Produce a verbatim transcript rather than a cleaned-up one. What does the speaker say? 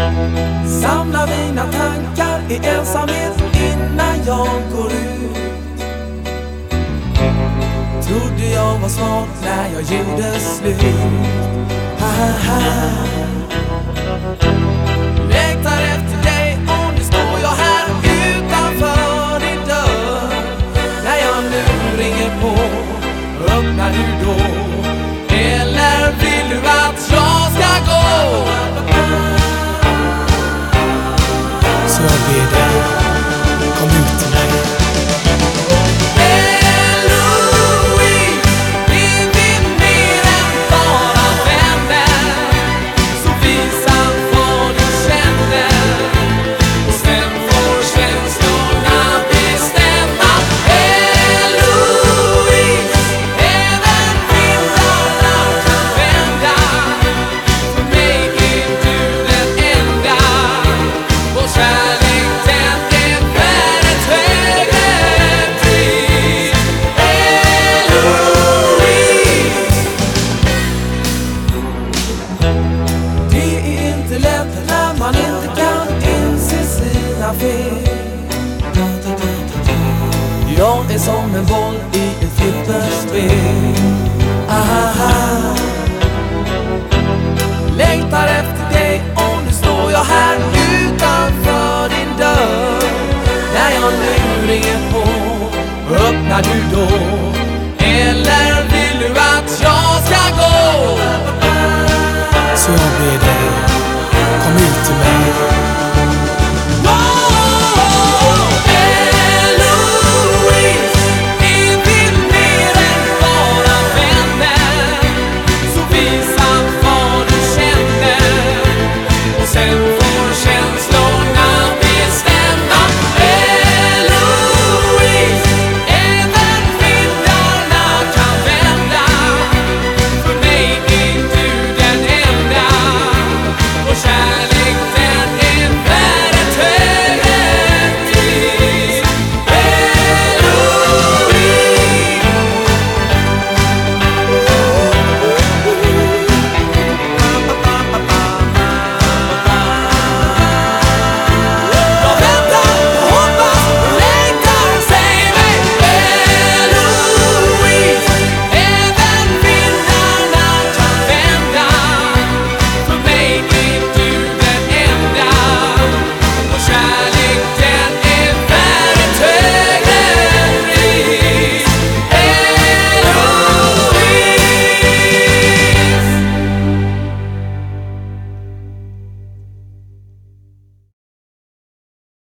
Samla mina tankar i ensamhet innan jag går ut. Trodde jag var smart när jag gjorde slut. Haha. Längtar efter dig och nu står jag här utanför din dörr. När jag nu ringer på, öppnar du då? Eller vill du att jag ska gå? Så jag ber dig, kom ut till mig. Man inte kan inse sina fel. Jag är som en boll